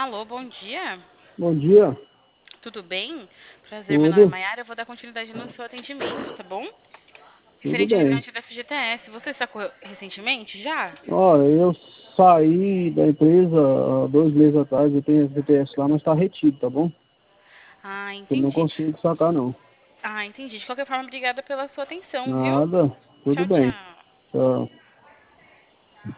Alô, bom dia. Bom dia, Tudo bem? Prazer, meu nome é tudo, Mayara. Eu vou dar continuidade no seu atendimento, tá bom? tudo Referente ao bem. resgate da FGTS. Você sacou recentemente? Já? Olha, eu saí da empresa há 2 meses atrás, eu tenho FGTS lá, mas está retido, tá bom? Ah, Eu não entendi. consigo sacar, não. Ah, entendi. De qualquer forma, obrigada pela sua atenção, viu? Nada, tudo Tchau, bem. tchau. Tchau.